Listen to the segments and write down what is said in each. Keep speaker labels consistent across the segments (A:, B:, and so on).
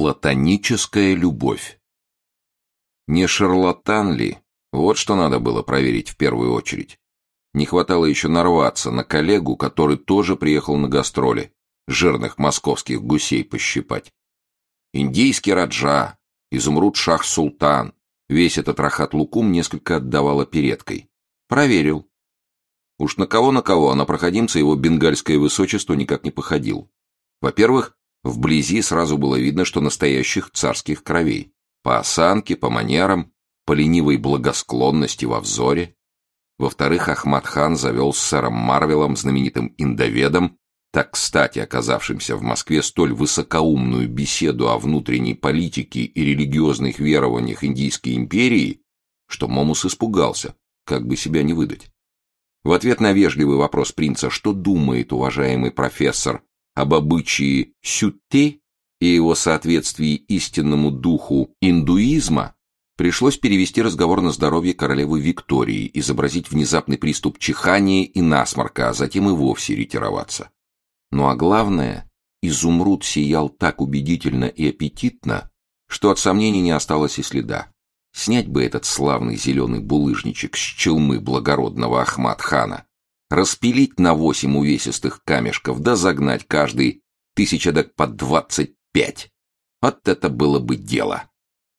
A: Платоническая любовь. Не шарлатан ли? Вот что надо было проверить в первую очередь. Не хватало еще нарваться на коллегу, который тоже приехал на гастроли, жирных московских гусей пощипать. Индийский раджа, изумруд шах-султан, весь этот рахат-лукум несколько отдавал опереткой. Проверил. Уж на кого, а на проходимца его бенгальское высочество никак не походил. Во-первых, вблизи сразу было видно, что настоящих царских кровей. По осанке, по манерам, по ленивой благосклонности во взоре. Во-вторых, Ахмад-хан завел с сэром Марвелом, знаменитым индоведом, так кстати оказавшимся в Москве, столь высокоумную беседу о внутренней политике и религиозных верованиях Индийской империи, что Момус испугался, как бы себя не выдать. В ответ на вежливый вопрос принца, что думает уважаемый профессор об обычае сютте и его соответствии истинному духу индуизма, пришлось перевести разговор на здоровье королевы Виктории, изобразить внезапный приступ чихания и насморка, а затем и вовсе ретироваться. Ну а главное, изумруд сиял так убедительно и аппетитно, что от сомнений не осталось и следа. Снять бы этот славный зеленый булыжничек с челмы благородного Ахмад-хана, распилить на 8 увесистых камешков, да загнать каждый 1000 по 25. Вот это было бы дело.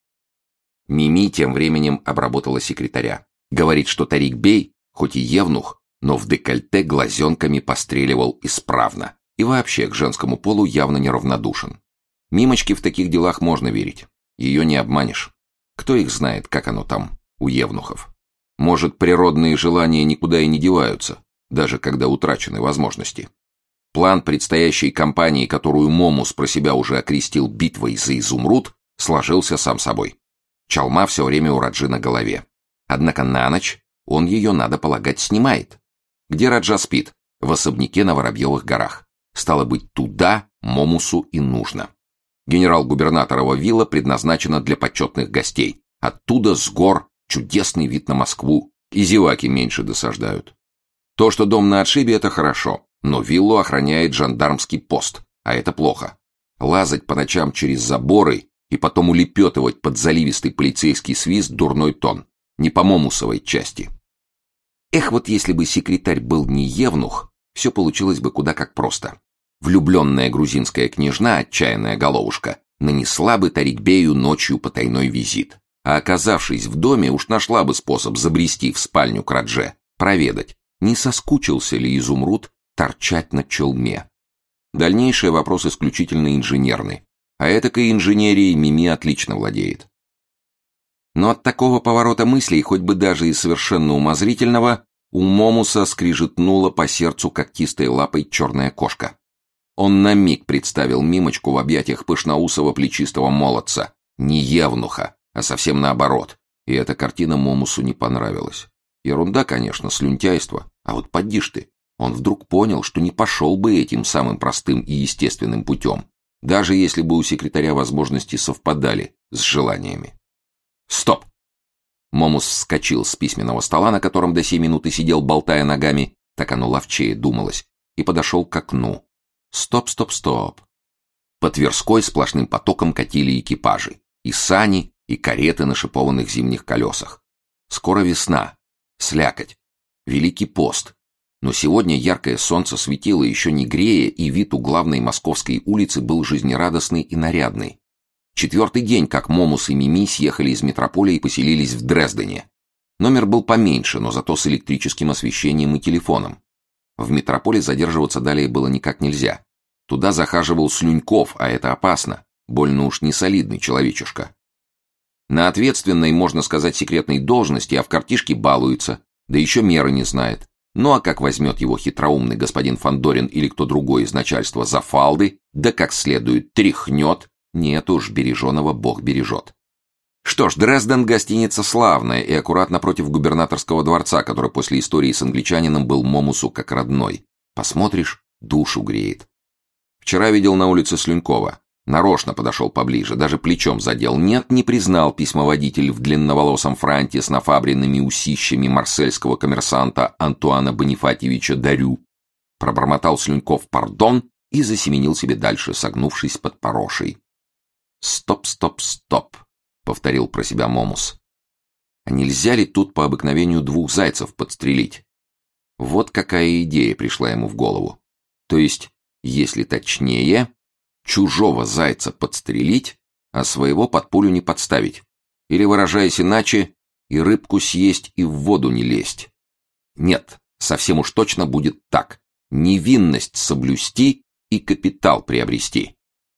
A: Мими тем временем обработала секретаря. Говорит, что Тарик-бей, хоть и евнух, но в декольте глазенками постреливал исправно и вообще к женскому полу явно неравнодушен. Мимочке в таких делах можно верить. Ее не обманешь. Кто их знает, как оно там у евнухов? Может, природные желания никуда и не деваются, даже когда утрачены возможности. План предстоящей кампании, которую Момус про себя уже окрестил битвой за изумруд, сложился сам собой. Чалма все время у Раджи на голове. Однако на ночь он ее, надо полагать, снимает. Где Раджа спит? В особняке на Воробьевых горах. Стало быть, туда Момусу и нужно. Генерал-губернаторова вилла предназначена для почетных гостей. Оттуда с гор чудесный вид на Москву, и зеваки меньше досаждают. То, что дом на отшибе, это хорошо, но виллу охраняет жандармский пост, а это плохо. Лазать по ночам через заборы и потом улепетывать под заливистый полицейский свист — дурной тон, не по Момусовой части. Эх, вот если бы секретарь был не евнух, все получилось бы куда как просто. Влюбленная грузинская княжна, отчаянная головушка, нанесла бы Тарик-бею ночью потайной визит, а оказавшись в доме, уж нашла бы способ забрести в спальню к Радже, проведать, не соскучился ли изумруд торчать на челме. Дальнейший вопрос исключительно инженерный, а этакой инженерией Мими отлично владеет. Но от такого поворота мыслей, хоть бы даже и совершенно умозрительного, у Момуса скрижетнула по сердцу когтистой лапой черная кошка. Он на миг представил Мимочку в объятиях пышноусого плечистого молодца, не евнуха, а совсем наоборот, и эта картина Момусу не понравилась. Ерунда, конечно, слюнтяйство, а вот поди ж ты, он вдруг понял, что не пошел бы этим самым простым и естественным путем, даже если бы у секретаря возможности совпадали с желаниями. Стоп! Момус вскочил с письменного стола, на котором до сей минуты сидел, болтая ногами, так оно ловчее думалось, и подошел к окну. Стоп. По Тверской сплошным потоком катили экипажи, и сани, и кареты на шипованных зимних колесах. Скоро весна, слякоть, Великий пост. Но сегодня яркое солнце светило еще не грея, и вид у главной московской улицы был жизнерадостный и нарядный. 4-й день, как Момус и Мими съехали из метрополии и поселились в Дрездене. Номер был поменьше, но зато с электрическим освещением и телефоном. В метрополе задерживаться далее было никак нельзя. Туда захаживал Слюньков, а это опасно. Больно уж не солидный человечишка. На ответственной, можно сказать, секретной должности, а в картишке балуется, да еще меры не знает. Ну а как возьмет его хитроумный господин Фандорин или кто другой из начальства за фалды, да как следует тряхнет, нет уж, береженого Бог бережет. Что ж, Дрезден — гостиница славная и аккуратно против губернаторского дворца, который после истории с англичанином был Момусу как родной. Посмотришь, душу греет. Вчера видел на улице Слюнькова. Нарочно подошел поближе, даже плечом задел. Нет, не признал письмоводитель в длинноволосом франте с нафабренными усищами марсельского коммерсанта Антуана Бонифатьевича Дарю. Пробормотал Слюньков «пардон» и засеменил себе дальше, согнувшись под порошей. «Стоп, стоп, стоп», — повторил про себя Момус. «А нельзя ли тут по обыкновению двух зайцев подстрелить?» Вот какая идея пришла ему в голову. То есть, если точнее, чужого зайца подстрелить, а своего под пулю не подставить. Или, выражаясь иначе, и рыбку съесть, и в воду не лезть. Нет, совсем уж точно будет так. Невинность соблюсти и капитал приобрести.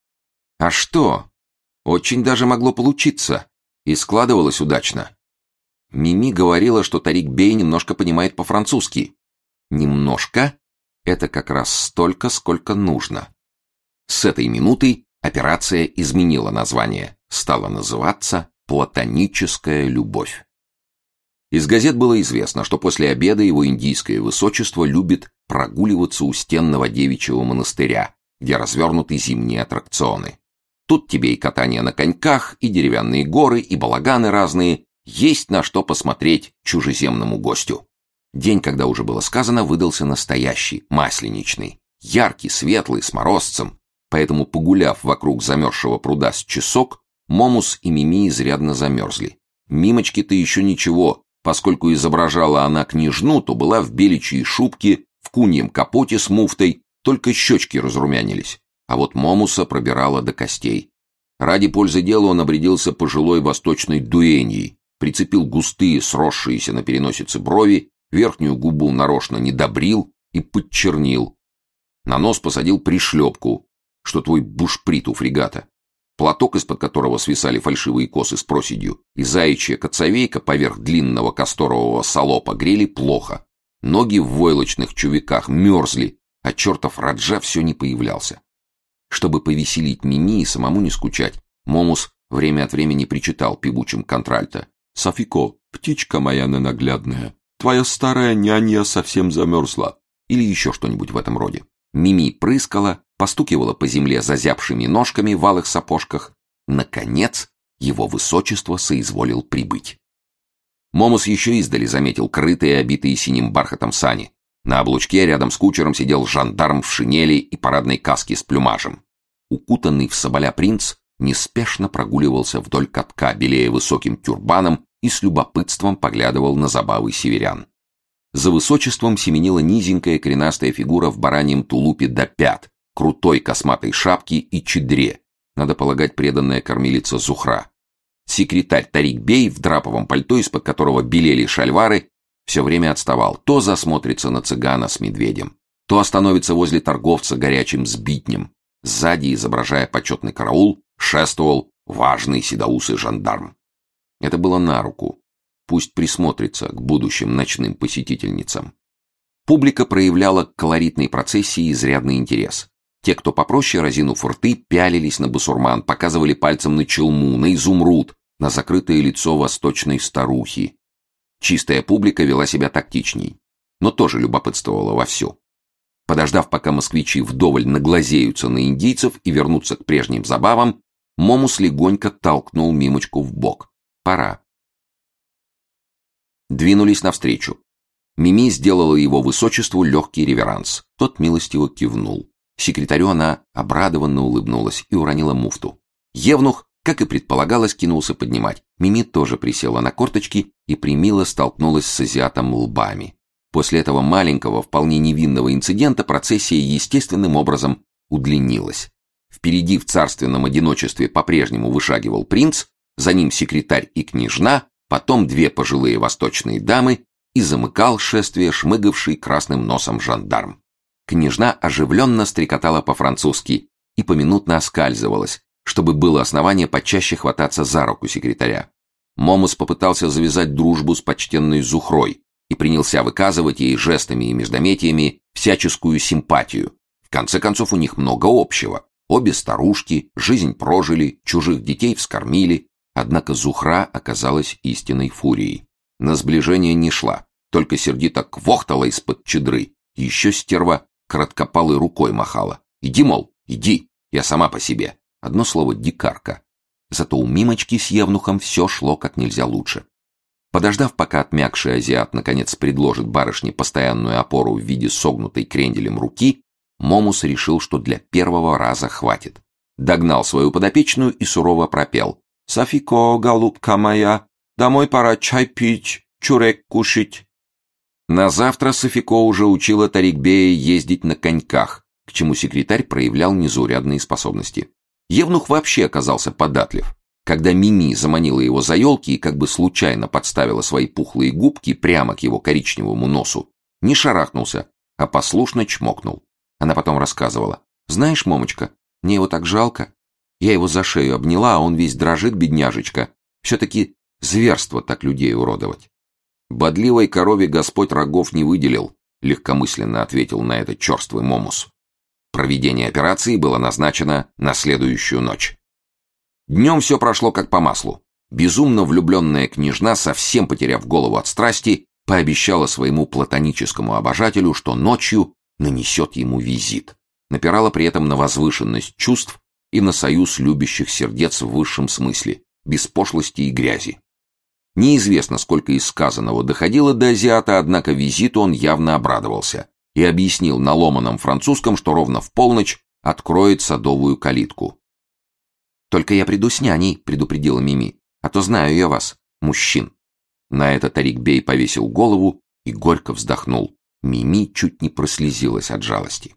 A: А что? Очень даже могло получиться. И складывалось удачно. Мими говорила, что Тарик-бей немножко понимает по-французски. Немножко — это как раз столько, сколько нужно. С этой минуты операция изменила название. Стала называться «Платоническая любовь». Из газет было известно, что после обеда его индийское высочество любит прогуливаться у стенного девичьего монастыря, где развернуты зимние аттракционы. Тут тебе и катание на коньках, и деревянные горы, и балаганы разные. Есть на что посмотреть чужеземному гостю. День, когда уже было сказано, выдался настоящий, масленичный. Яркий, светлый, с морозцем. Поэтому, погуляв вокруг замерзшего пруда с часок, Момус и Мими изрядно замерзли. Мимочке-то еще ничего, поскольку изображала она княжну, то была в беличьей шубке, в куньем капоте с муфтой, только щечки разрумянились. А вот Момуса пробирала до костей. Ради пользы дела он обрядился пожилой восточной дуэньей, прицепил густые, сросшиеся на переносице брови, верхнюю губу нарочно не добрил и подчернил. На нос посадил пришлепку, что твой бушприт у фрегата. Платок, из-под которого свисали фальшивые косы с проседью, и заячья коцовейка поверх длинного касторового салопа грели плохо. Ноги в войлочных чувиках мерзли, а чертов Раджа все не появлялся. Чтобы повеселить Мими и самому не скучать, Момус время от времени причитал певучим контральто: «Софико, птичка моя ненаглядная, твоя старая нянья совсем замерзла». Или еще что-нибудь в этом роде. Мими прыскала, постукивала по земле зазябшими ножками в алых сапожках. Наконец, его высочество соизволил прибыть. Момус еще издали заметил крытые, обитые синим бархатом сани. На облучке рядом с кучером сидел жандарм в шинели и парадной каске с плюмажем. Укутанный в соболя принц неспешно прогуливался вдоль катка, белея высоким тюрбаном, и с любопытством поглядывал на забавы северян. За высочеством семенила низенькая коренастая фигура в бараньем тулупе до пят, крутой косматой шапке и чедре, надо полагать, преданная кормилица Зухра. Секретарь Тарик-бей в драповом пальто, из-под которого белели шальвары, все время отставал. То засмотрится на цыгана с медведем, то остановится возле торговца горячим сбитнем. Сзади, изображая почетный караул, шествовал важный седоусый жандарм. Это было на руку. Пусть присмотрится к будущим ночным посетительницам. Публика проявляла к колоритной процессии изрядный интерес. Те, кто попроще, разинув рты, пялились на басурман, показывали пальцем на челму, на изумруд, на закрытое лицо восточной старухи. Чистая публика вела себя тактичней, но тоже любопытствовала вовсю. Подождав, пока москвичи вдоволь наглазеются на индийцев и вернутся к прежним забавам, Момус легонько толкнул Мимочку в бок. Пора. Двинулись навстречу. Мими сделала его высочеству легкий реверанс. Тот милостиво кивнул. Секретарю она обрадованно улыбнулась и уронила муфту. Евнух, как и предполагалось, кинулся поднимать. Мими тоже присела на корточки и примило столкнулась с азиатом лбами. После этого маленького, вполне невинного инцидента процессия естественным образом удлинилась. Впереди в царственном одиночестве по-прежнему вышагивал принц, за ним секретарь и княжна, потом две пожилые восточные дамы и замыкал шествие шмыгавший красным носом жандарм. Княжна оживленно стрекотала по-французски и поминутно оскальзывалась, чтобы было основание почаще хвататься за руку секретаря. Момус попытался завязать дружбу с почтенной Зухрой и принялся выказывать ей жестами и междометиями всяческую симпатию. В конце концов, у них много общего. Обе старушки, жизнь прожили, чужих детей вскормили. Однако Зухра оказалась истинной фурией. На сближение не шла, только сердито квохтала из-под чедры. Еще стерва краткопалой рукой махала. «Иди, мол, иди, я сама по себе». Одно слово — дикарка. Зато у Мимочки с Евнухом все шло как нельзя лучше. Подождав, пока отмякший азиат наконец предложит барышне постоянную опору в виде согнутой кренделем руки, Момус решил, что для первого раза хватит. догнал свою подопечную и сурово пропел: «Софико, голубка моя, домой пора чай пить, чурек кушать». На завтра Софико уже учила Тарикбея ездить на коньках, к чему секретарь проявлял незаурядные способности. Евнух вообще оказался податлив. Когда Мими заманила его за елки и как бы случайно подставила свои пухлые губки прямо к его коричневому носу, не шарахнулся, а послушно чмокнул. Она потом рассказывала: «Знаешь, Момочка, мне его так жалко. Я его за шею обняла, а он весь дрожит, бедняжечка. Все-таки зверство так людей уродовать». «Бодливой корове Господь рогов не выделил», — легкомысленно ответил на это черствый Момус. Проведение операции было назначено на следующую ночь. Днем все прошло как по маслу. Безумно влюбленная княжна, совсем потеряв голову от страсти, пообещала своему платоническому обожателю, что ночью нанесет ему визит. Напирала при этом на возвышенность чувств и на союз любящих сердец в высшем смысле, без пошлости и грязи. Неизвестно, сколько из сказанного доходило до азиата, однако визиту он явно обрадовался и объяснил на ломаном французском, что ровно в полночь откроет садовую калитку. «Только я приду с няней», — предупредила Мими, — «а то знаю я вас, мужчин». На это Тарикбей повесил голову и горько вздохнул. Мими чуть не прослезилась от жалости.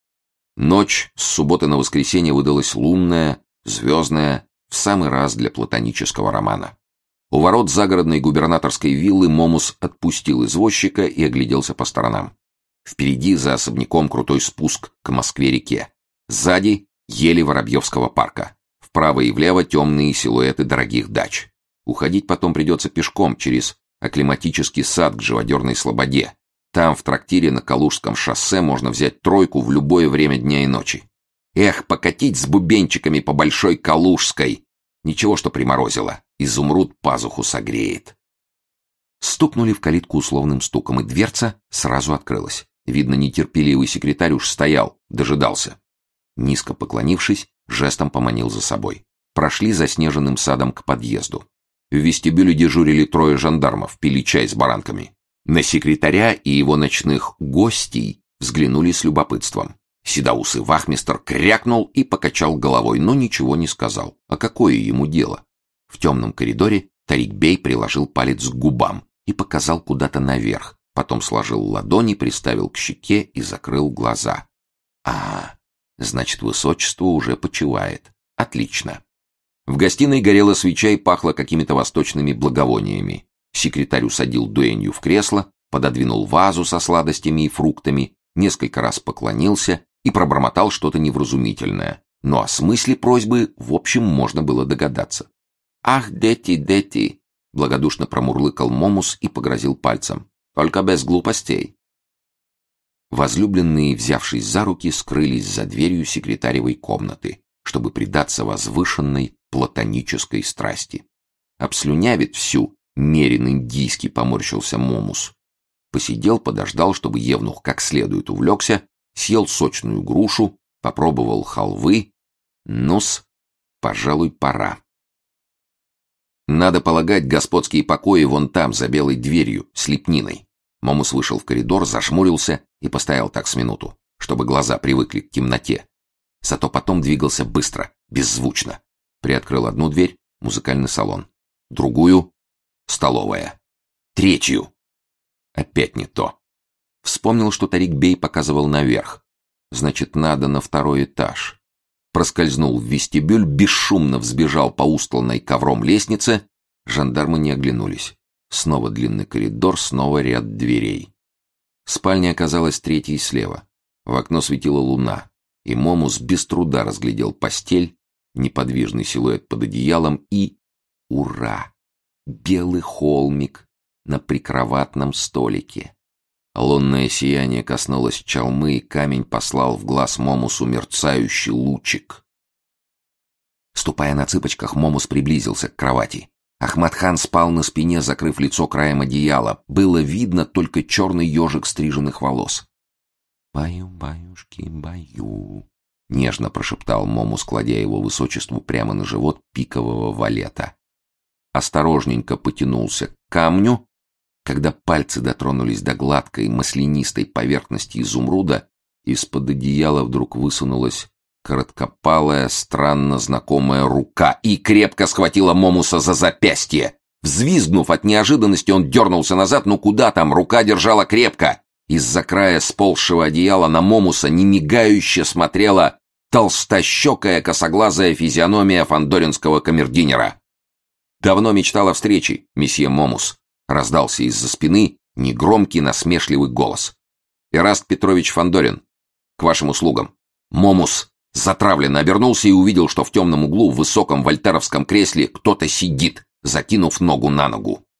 A: Ночь с субботы на воскресенье выдалась лунная, звездная, в самый раз для платонического романа. У ворот загородной губернаторской виллы Момус отпустил извозчика и огляделся по сторонам. Впереди за особняком крутой спуск к Москве-реке. Сзади ели Воробьевского парка. Вправо и влево темные силуэты дорогих дач. Уходить потом придется пешком через акклиматический сад к живодерной слободе. Там, в трактире на Калужском шоссе, можно взять тройку в любое время дня и ночи. Эх, покатить с бубенчиками по Большой Калужской! Ничего, что приморозило. Изумруд пазуху согреет. Стукнули в калитку условным стуком, и дверца сразу открылась. Видно, нетерпеливый секретарь уж стоял, дожидался. Низко поклонившись, жестом поманил за собой. Прошли заснеженным садом к подъезду. В вестибюле дежурили 3 жандармов, пили чай с баранками. На секретаря и его ночных гостей взглянули с любопытством. Седоусый вахмистр крякнул и покачал головой, но ничего не сказал. А какое ему дело? В темном коридоре Тарикбей приложил палец к губам и показал куда-то наверх. Потом сложил ладони, приставил к щеке и закрыл глаза. Значит, высочество уже почивает. Отлично. В гостиной горела свеча и пахло какими-то восточными благовониями. Секретарь усадил дуэнью в кресло, пододвинул вазу со сладостями и фруктами, несколько раз поклонился и пробормотал что-то невразумительное. Но о смысле просьбы, в общем, можно было догадаться. «Ах, дети, дети!» — благодушно промурлыкал Момус и погрозил пальцем. «Только без глупостей!» Возлюбленные, взявшись за руки, скрылись за дверью секретаревой комнаты, чтобы предаться возвышенной платонической страсти. Обслюнявит всю, мерин индийский, поморщился Момус. Посидел, подождал, чтобы евнух как следует увлекся, съел сочную грушу, попробовал халвы. Ну-с, пожалуй, пора. Надо полагать, господские покои вон там, за белой дверью, с лепниной. Момус вышел в коридор, зашмурился и постоял так с минуту, чтобы глаза привыкли к темноте. Зато потом двигался быстро, беззвучно. Приоткрыл одну дверь — музыкальный салон. Другую — столовая. Третью — опять не то. Вспомнил, что Тарикбей показывал наверх. Значит, надо на 2-й этаж. Проскользнул в вестибюль, бесшумно взбежал по устланной ковром лестнице. Жандармы не оглянулись. Снова длинный коридор, снова ряд дверей. Спальня оказалась 3-й слева. В окно светила луна, и Момус без труда разглядел постель, неподвижный силуэт под одеялом и... Ура! Белый холмик на прикроватном столике. Лунное сияние коснулось чалмы, и камень послал в глаз Момусу мерцающий лучик. Ступая на цыпочках, Момус приблизился к кровати. Ахмад-хан спал на спине, закрыв лицо краем одеяла. Было видно только черный ежик стриженных волос. «Баю, баюшки, баю», — нежно прошептал Момус, кладя его высочеству прямо на живот пикового валета. Осторожненько потянулся к камню. Когда пальцы дотронулись до гладкой маслянистой поверхности изумруда, из-под одеяла вдруг высунулась Короткопалая, странно знакомая рука и крепко схватила Момуса за запястье. Взвизгнув от неожиданности, он дернулся назад, но куда там, рука держала крепко. Из-за края сползшего одеяла на Момуса немигающе смотрела толстощекая косоглазая физиономия фандоринского камердинера. «Давно мечтал о встрече, месье Момус», — раздался из-за спины негромкий насмешливый голос. «Эраст Петрович Фандорин, к вашим услугам». Момус затравленно обернулся и увидел, что в темном углу в высоком вольтеровском кресле кто-то сидит, закинув ногу на ногу.